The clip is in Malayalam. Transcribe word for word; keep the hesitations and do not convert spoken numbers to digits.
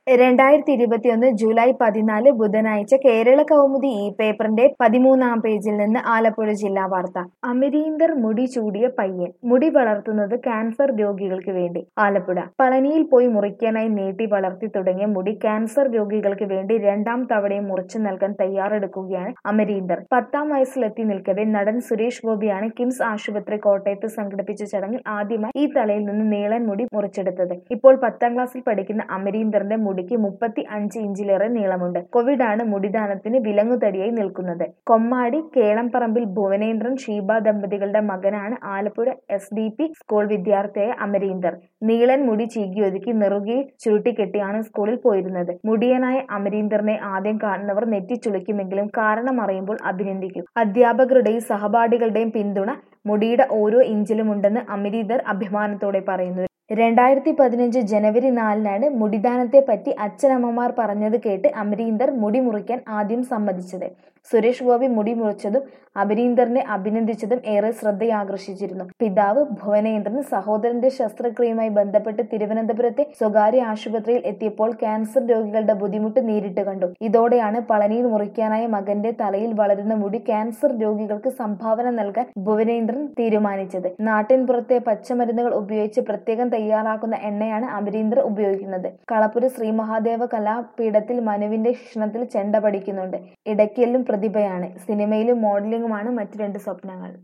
രണ്ടായിരത്തി ഇരുപത്തിയൊന്ന് ജൂലൈ പതിനാല് ബുധനാഴ്ച കേരള കൗമുദി ഈ പേപ്പറിന്റെ പതിമൂന്നാം പേജിൽ നിന്ന് ആലപ്പുഴ ജില്ലാ വാർത്ത. അമരീന്ദർ മുടി ചൂടിയ പയ്യൻ. മുടി വളർത്തുന്നത് ക്യാൻസർ രോഗികൾക്ക് വേണ്ടി. ആലപ്പുഴ. പളനിയിൽ പോയി മുറിക്കാനായി നീട്ടി വളർത്തി തുടങ്ങിയ മുടി ക്യാൻസർ രോഗികൾക്ക് വേണ്ടി രണ്ടാം തവണയും മുറിച്ചു നൽകാൻ തയ്യാറെടുക്കുകയാണ് അമരീന്ദർ. പത്താം വയസ്സിലെത്തി നിൽക്കവെ നടൻ സുരേഷ് ഗോപിയാണ് കിംസ് ആശുപത്രി കോട്ടയത്ത് സംഘടിപ്പിച്ച ചടങ്ങിൽ ആദ്യമായി ഈ തലയിൽ നിന്ന് നീളൻ മുടി മുറിച്ചെടുത്തത്. ഇപ്പോൾ പത്താം ക്ലാസ്സിൽ പഠിക്കുന്ന അമരീന്ദറിന്റെ മുടിക്ക് മുപ്പത്തി അഞ്ച് ഇഞ്ചിലേറെ നീളമുണ്ട്. കോവിഡാണ് മുടിദാനത്തിന് വിലങ്ങുതടിയായി നിൽക്കുന്നത്. കൊമ്മാടി കേളംപറമ്പിൽ ഭുവനേന്ദ്രൻ ഷീബ ദമ്പതികളുടെ മകനാണ് Alappuzha S D P school വിദ്യാർത്ഥിയായ അമരീന്ദർ. നീളൻ മുടി ചീകിയൊതുക്കി നെറുകയിൽ ചുരുട്ടിക്കെട്ടിയാണ് സ്കൂളിൽ പോയിരുന്നത്. മുടിയനായ അമരീന്ദറിനെ ആദ്യം കാണുന്നവർ നെറ്റിച്ചുളിക്കുമെങ്കിലും കാരണം അറിയുമ്പോൾ അഭിനന്ദിക്കും. അധ്യാപകരുടെയും സഹപാഠികളുടെയും പിന്തുണ മുടിയുടെ ഓരോ ഇഞ്ചിലുമുണ്ടെന്ന് അമരീന്ദർ അഭിമാനത്തോടെ പറയുന്നു. രണ്ടായിരത്തി പതിനഞ്ച് ജനുവരി നാലിനാണ് മുടിദാനത്തെപ്പറ്റി അച്ഛനമ്മമാർ പറഞ്ഞത് കേട്ട് അമരീന്ദർ മുടി മുറിക്കാൻ ആദ്യം സമ്മതിച്ചത്. സുരേഷ് ഗോപി മുടി മുറിച്ചതും അമരീന്ദറിനെ അഭിനന്ദിച്ചതും ഏറെ ശ്രദ്ധയാകർഷിച്ചിരുന്നു. പിതാവ് ഭുവനേന്ദ്രൻ സഹോദരന്റെ ശസ്ത്രക്രിയയുമായി ബന്ധപ്പെട്ട് തിരുവനന്തപുരത്തെ സ്വകാര്യ ആശുപത്രിയിൽ എത്തിയപ്പോൾ ക്യാൻസർ രോഗികളുടെ ബുദ്ധിമുട്ട് നേരിട്ട് കണ്ടു. ഇതോടെയാണ് പളനിയിൽ മുറിക്കാനായ മകന്റെ തലയിൽ വളരുന്ന മുടി ക്യാൻസർ രോഗികൾക്ക് സംഭാവന നൽകാൻ ഭുവനേന്ദ്രൻ തീരുമാനിച്ചത്. നാട്ടിൻപുറത്തെ പച്ചമരുന്നുകൾ ഉപയോഗിച്ച് പ്രത്യേകം തയ്യാറാക്കുന്ന എണ്ണയാണ് അമരീന്ദർ ഉപയോഗിക്കുന്നത്. കളപ്പുര ശ്രീ മഹാദേവ കലാപീഠത്തിൽ മനുവിന്റെ ശിക്ഷണത്തിൽ ചെണ്ട പഠിക്കുന്നുണ്ട്. ഇടയ്ക്കെല്ലും പ്രതിഭയാണ്. സിനിമയിലും മോഡലിംഗുമാണ് മറ്റു രണ്ട് സ്വപ്നങ്ങൾ.